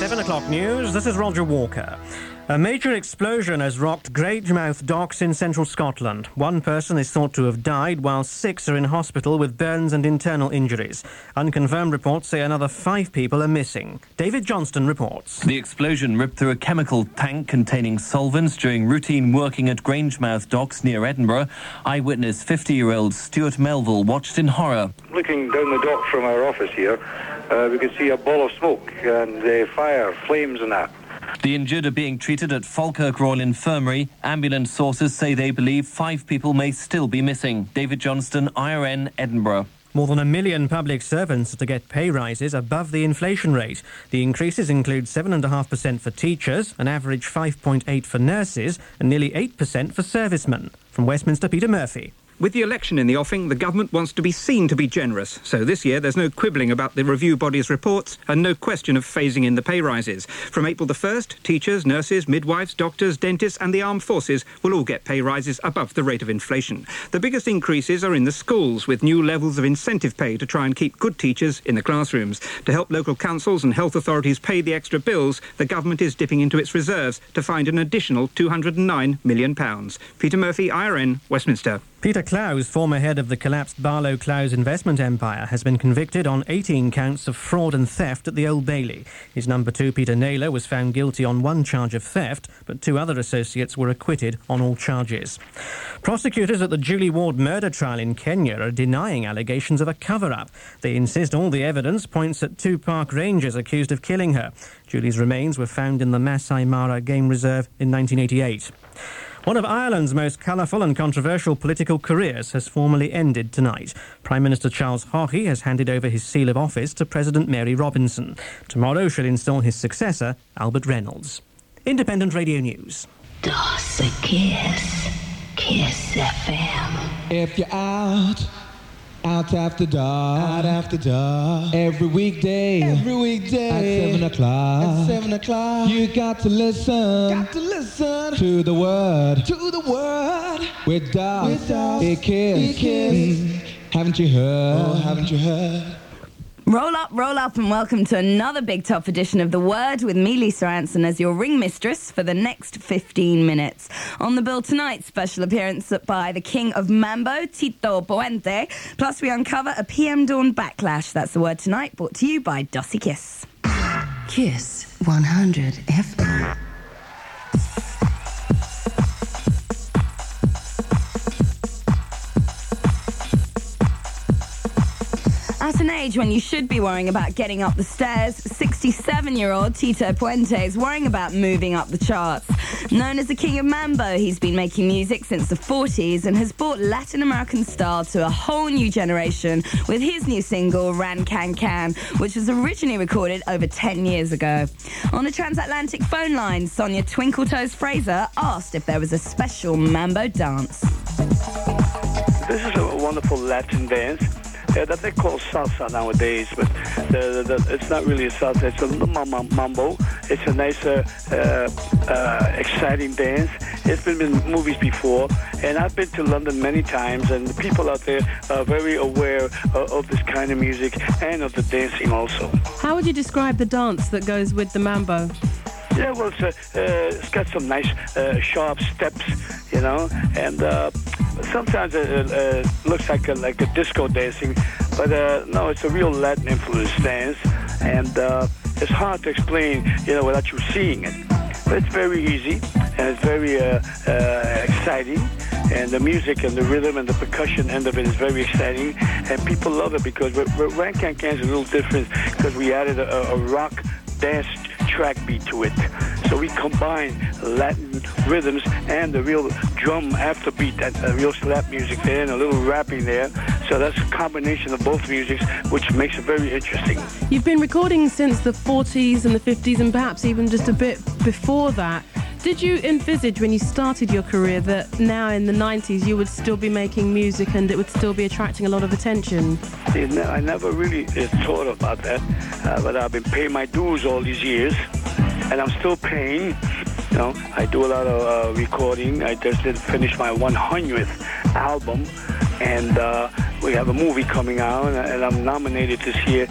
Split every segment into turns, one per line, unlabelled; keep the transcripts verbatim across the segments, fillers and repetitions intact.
seven o'clock news, this is Roger Walker. A major explosion has rocked Grangemouth docks in central Scotland. One person is thought to have died, while six are in hospital with burns and internal injuries. Unconfirmed reports say another five people are missing. David Johnston reports.
The explosion ripped through a chemical tank containing solvents during routine working at Grangemouth docks near Edinburgh. Eyewitness fifty-year-old Stuart Melville watched in horror.
Looking down the dock from our office here, uh, we could see a ball of smoke and uh, fire, flames and that.
The injured are being treated at Falkirk Royal Infirmary. Ambulance sources say they believe five people may still be missing. David Johnston, I R N, Edinburgh.
More than a million public servants are to get pay rises above the inflation rate. The increases include seven point five percent for teachers, an average five point eight percent for nurses, and nearly eight percent for servicemen. From Westminster, Peter Murphy.
With the election in the offing, the government wants to be seen to be generous. So this year, there's no quibbling about the review body's reports and no question of phasing in the pay rises. From April the first, teachers, nurses, midwives, doctors, dentists and the armed forces will all get pay rises above the rate of inflation. The biggest increases are in the schools, with new levels of incentive pay to try and keep good teachers in the classrooms. To help local councils and health authorities pay the extra bills, the government is dipping into its reserves to find an additional two hundred nine million pounds. Peter Murphy, I R N, Westminster.
Peter Clowes, former head of the collapsed Barlow Clowes investment empire, has been convicted on eighteen counts of fraud and theft at the Old Bailey. His number two, Peter Naylor, was found guilty on one charge of theft, but two other associates were acquitted on all charges. Prosecutors at the Julie Ward murder trial in Kenya are denying allegations of a cover-up. They insist all the evidence points at two park rangers accused of killing her. Julie's remains were found in the Masai Mara Game Reserve in nineteen eighty-eight. One of Ireland's most colourful and controversial political careers has formally ended tonight. Prime Minister Charles Haughey has handed over his seal of office to President Mary Robinson. Tomorrow she'll install his successor, Albert Reynolds. Independent Radio News.
Das a Kiss. Kiss F M.
If you're out, out after dark, out after dark, every weekday, every weekday, at seven o'clock, at seven o'clock, you got to listen, got to listen to the word, to the word, with Das, with Das, a Kiss, a Kiss. Mm. Haven't you heard? Oh, haven't you heard?
Roll up, roll up, and welcome to another Big Top edition of The Word with me, Lisa Anson, as your ring mistress for the next fifteen minutes. On the bill tonight, special appearance by the King of Mambo, Tito Puente. Plus, we uncover a P M Dawn backlash. That's The Word tonight, brought to you by Dossie Kiss.
Kiss one hundred F M.
At an age when you should be worrying about getting up the stairs, sixty-seven-year-old Tito Puente is worrying about moving up the charts. Known as the King of Mambo, he's been making music since the forties and has brought Latin American style to a whole new generation with his new single, Ran Can Can, which was originally recorded over ten years ago. On a transatlantic phone line, Sonia Twinkle Toes Fraser asked if there was a special mambo dance.
This is a wonderful Latin dance. Yeah, that they call salsa nowadays, but the, the, the, it's not really a salsa. It's a little mambo. It's a nice, uh, uh, uh, exciting dance. It's been in movies before, and I've been to London many times, and the people out there are very aware of, of this kind of music and of the dancing also.
How would you describe the dance that goes with the mambo?
Yeah, well, it's, uh, uh, it's got some nice uh, sharp steps, you know, and uh, sometimes it uh, looks like a, like a disco dancing, but uh, no, it's a real Latin influence dance, and uh, it's hard to explain, you know, without you seeing it. But it's very easy, and it's very uh, uh, exciting, and the music and the rhythm and the percussion end of it is very exciting, and people love it because Ran Can Can is a little different because we added a, a rock dance track beat to it. So we combine Latin rhythms and the real drum after beat, and uh, real slap music there and a little rapping there. So that's a combination of both musics, which makes it very interesting.
You've been recording since the forties and the fifties and perhaps even just a bit before that. Did you envisage when you started your career that now in the nineties you would still be making music and it would still be attracting a lot of attention?
I never really thought about that, uh, but I've been paying my dues all these years, and I'm still paying. You know, I do a lot of uh, recording. I just did finish my one hundredth album, and uh, we have a movie coming out, and I'm nominated this year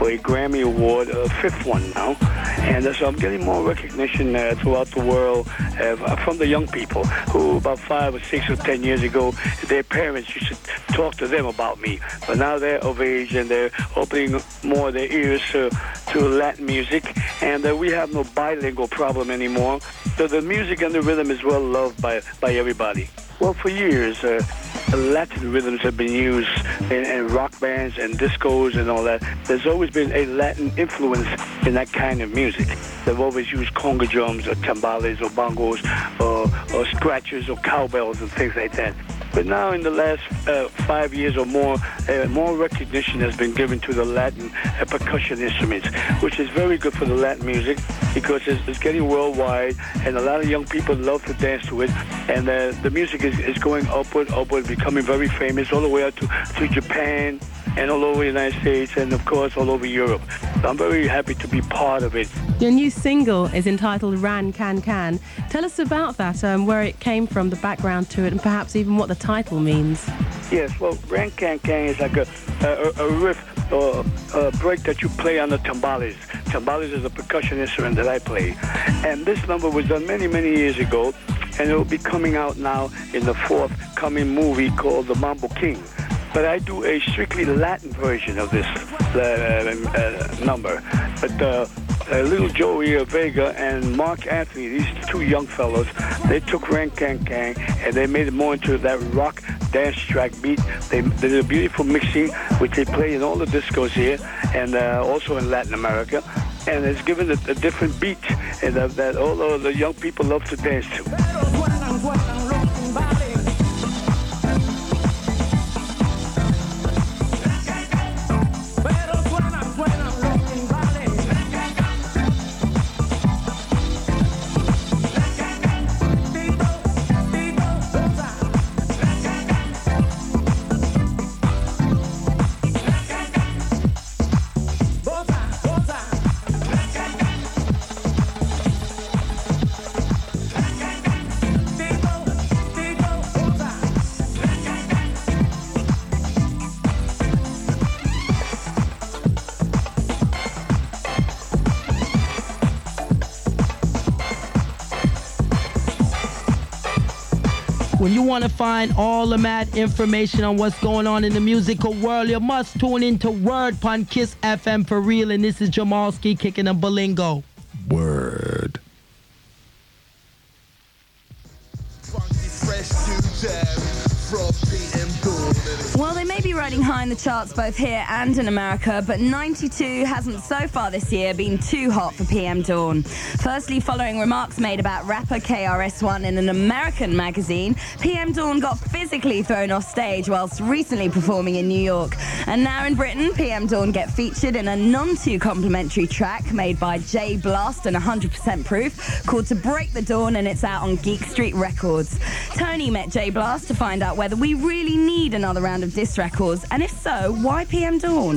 for a Grammy Award, a fifth one now. And uh, so I'm getting more recognition uh, throughout the world uh, from the young people who about five or six or ten years ago, their parents used to talk to them about me. But now they're of age and they're opening more of their ears uh, to Latin music. And uh, we have no bilingual problem anymore. So the music and the rhythm is well loved by, by everybody. Well, for years, uh, Latin rhythms have been used in, in rock bands and discos and all that. There's always been a Latin influence in that kind of music. They've always used conga drums or timbales or bongos or, or scratchers or cowbells and things like that. But now in the last uh, five years or more, uh, more recognition has been given to the Latin uh, percussion instruments, which is very good for the Latin music because it's, it's getting worldwide and a lot of young people love to dance to it. And uh, the music is, is going upward, upward, becoming very famous all the way out to, to Japan and all over the United States and, of course, all over Europe. So I'm very happy to be part of it.
Your new single is entitled Ran Can Can. Tell us about that, um, where it came from, the background to it, and perhaps even what the title means.
Yes, well, Ran Can Can is like a, a, a riff or a break that you play on the timbales. Timbales is a percussion instrument that I play. And this number was done many, many years ago, and it will be coming out now in the forthcoming movie called The Mambo King. But I do a strictly Latin version of this uh, uh, number. But uh, uh, little Joey Vega and Mark Anthony, these two young fellows, they took Ran Can Can and they made it more into that rock dance track beat. They, they did a beautiful mixing, which they play in all the discos here and uh, also in Latin America. And it's given a, a different beat and uh, that all of the young people love to dance to.
When you want to find all the mad information on what's going on in the musical world, you must tune into Word Pon Kiss F M for real. And this is Jamalski kicking a Bolingo.
Word.
Well, they may be riding high in the charts both here and in America, but ninety-two hasn't so far this year been too hot for P M Dawn. Firstly, following remarks made about rapper K R S One in an American magazine, P M Dawn got physically thrown off stage whilst recently performing in New York. And now in Britain, P M Dawn get featured in a non-too complimentary track made by J Blast and one hundred percent Proof called To Break the Dawn, and it's out on Geek Street Records. Tony met J Blast to find out whether we really need another round of diss records, and if so, why P M Dawn?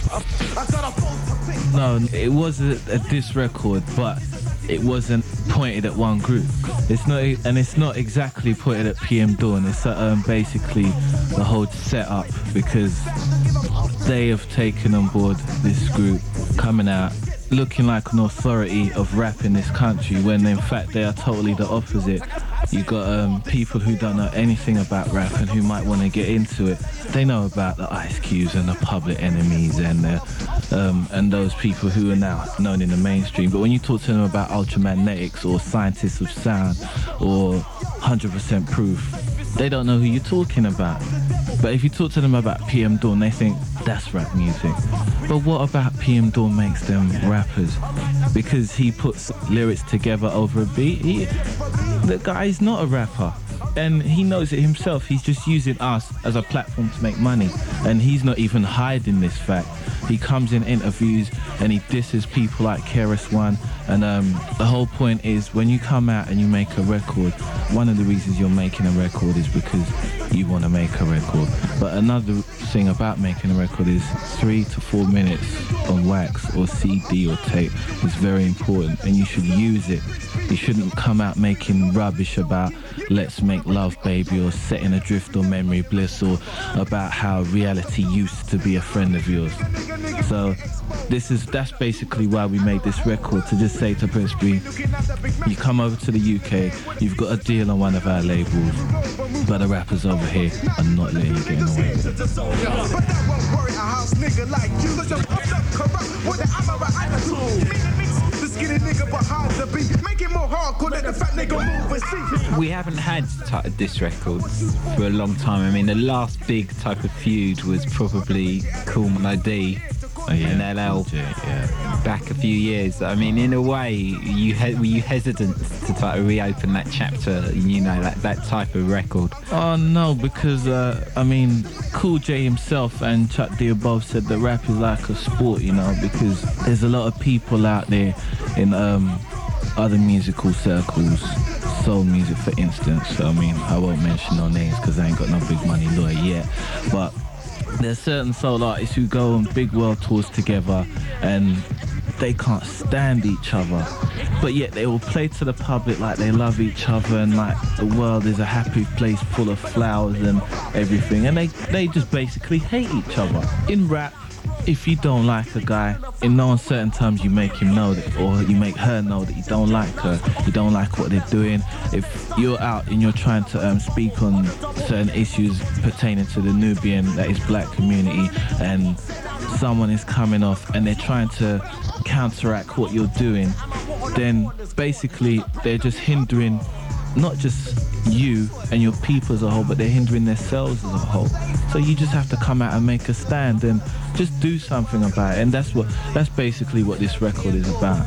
No, it was a, a diss record, but it wasn't pointed at one group. It's not, and it's not exactly pointed at P M Dawn. It's um, basically the whole setup because they have taken on board this group coming out looking like an authority of rap in this country when in fact they are totally the opposite. You got um, people who don't know anything about rap and who might want to get into it. They know about the Ice Cubes and the Public Enemies and the, um, and those people who are now known in the mainstream. But when you talk to them about Ultramagnetics or Scientists of Sound or one hundred percent Proof, they don't know who you're talking about. But if you talk to them about P M Dawn, they think that's rap music. But what about P M Dawn makes them rappers? Because he puts lyrics together over a beat. He, the guy's not a rapper. And he knows it himself. He's just using us as a platform to make money. And he's not even hiding this fact. He comes in interviews and he disses people like K R S One. And um, the whole point is when you come out and you make a record, one of the reasons you're making a record is because you want to make a record. But another thing about making a record is three to four minutes on wax or C D or tape is very important, and you should use it You shouldn't come out making rubbish about let's make love, baby, or setting adrift or memory bliss, or about how reality used to be a friend of yours. So this is that's basically why we made this record, to just say to Prince B, you come over to the U K, you've got a deal on one of our labels, but the rappers over here are not letting you get away with it.
We haven't had t- this record for a long time. I mean, the last big type of feud was probably Kool Moe Dee oh, yeah. and L L yeah. back a few years. I mean, in a way, you he- were you hesitant to try to reopen that chapter, you know, that, that type of record?
Oh, no, because, uh, I mean, Cool J himself and Chuck D above said that rap is like a sport, you know, because there's a lot of people out there in um, other musical circles, soul music for instance. So, I mean, I won't mention no names because I ain't got no big money lawyer yet, but there's certain soul artists who go on big world tours together and they can't stand each other, but yet they will play to the public like they love each other and like the world is a happy place full of flowers and everything, and they, they just basically hate each other. In rap, if you don't like a guy, in no uncertain terms you make him know that, or you make her know that you don't like her, you don't like what they're doing. If you're out and you're trying to um, speak on certain issues pertaining to the Nubian, that is black community, and someone is coming off and they're trying to counteract what you're doing, then basically they're just hindering not just you and your people as a whole, but they're hindering themselves as a whole. So you just have to come out and make a stand and just do something about it. And that's what that's basically what this record is about.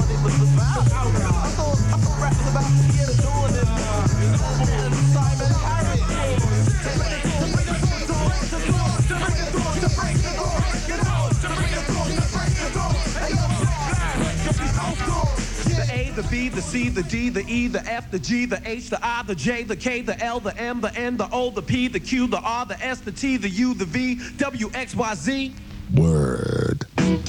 The B, the C, the D, the E, the F, the G, the H, the I, the J, the K, the L, the M, the N, the O, the P, the Q, the R, the S, the T, the U, the V, W, X, Y, Z.
Word.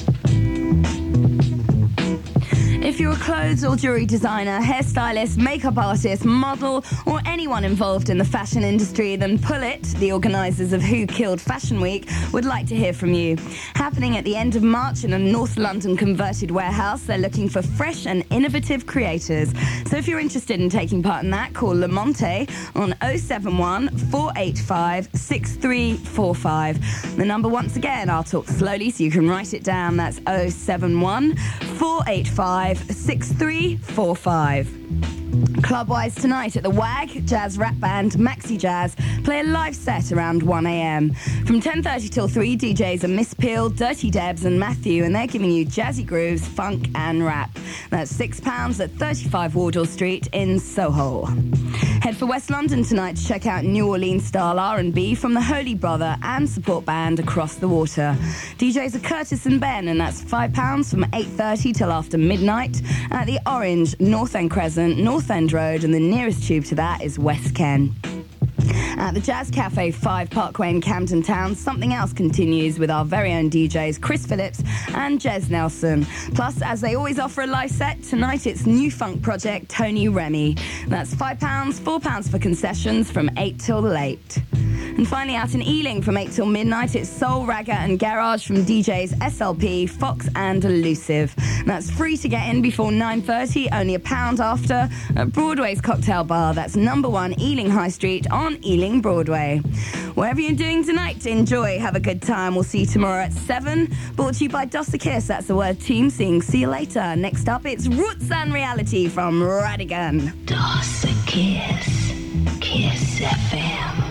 If you're a clothes or jewelry designer, hairstylist, makeup artist, model, or anyone involved in the fashion industry, then Pull It, the organisers of Who Killed Fashion Week, would like to hear from you. Happening at the end of March in a North London converted warehouse, they're looking for fresh and innovative creators. So if you're interested in taking part in that, call Lamonte on oh seven one, four eight five, six three four five. The number once again, I'll talk slowly so you can write it down. That's oh seven one, four eight five, six three four five. Clubwise tonight at the WAG, jazz rap band Maxi Jazz play a live set around one a.m. From ten thirty till three, D Js are Miss Peel, Dirty Debs and Matthew, and they're giving you jazzy grooves, funk and rap. That's six pounds at thirty-five Wardour Street in Soho. Head for West London tonight to check out New Orleans style R and B from the Holy Brother and support band Across the Water. D Js are Curtis and Ben, and that's five pounds from eight thirty till after midnight at the Orange, North End Crescent, North End Road, and the nearest tube to that is West Ken. At the Jazz Cafe five Parkway in Camden Town, something else continues with our very own D Js Chris Phillips and Jez Nelson. Plus, as they always offer a live set, tonight it's new funk project Tony Remy. That's five pounds, four pounds for concessions from eight till late. And finally, out in Ealing from eight till midnight, it's Soul, Ragga and Garage from D Js S L P, Fox and Elusive. That's free to get in before nine thirty, only a pound after, at Broadway's Cocktail Bar. That's number one Ealing High Street on Ealing Broadway. Whatever you're doing tonight, enjoy, have a good time. We'll see you tomorrow at seven. Brought to you by Dossa Kiss, that's the word team sing. See you later. Next up, it's Roots and Reality from Radigan.
Dossa Kiss, Kiss F M.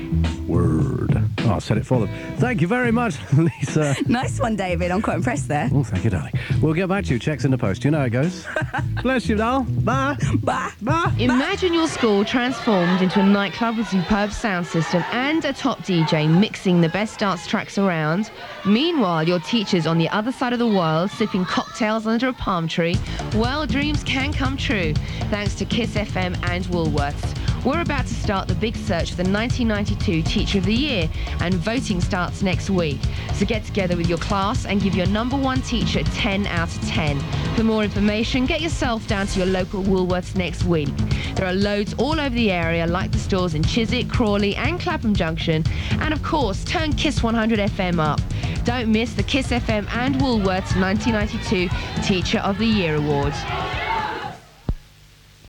Word. Oh, I said it for them. Thank you very much, Lisa.
Nice one, David. I'm quite impressed there.
Oh, thank you, darling. We'll get back to you. Checks in the post. You know how it goes. Bless you, doll. Bye.
Bye.
Bye.
Imagine your school transformed into a nightclub with superb sound system and a top D J mixing the best dance tracks around. Meanwhile, your teachers on the other side of the world sipping cocktails under a palm tree. Well, dreams can come true thanks to Kiss F M and Woolworths. We're about to start the big search for the nineteen ninety-two Teacher of the Year, and voting starts next week. So get together with your class and give your number one teacher ten out of ten. For more information, get yourself down to your local Woolworths next week. There are loads all over the area, like the stores in Chiswick, Crawley and Clapham Junction. And of course, turn Kiss one hundred F M up. Don't miss the Kiss F M and Woolworths nineteen ninety-two Teacher of the Year Awards.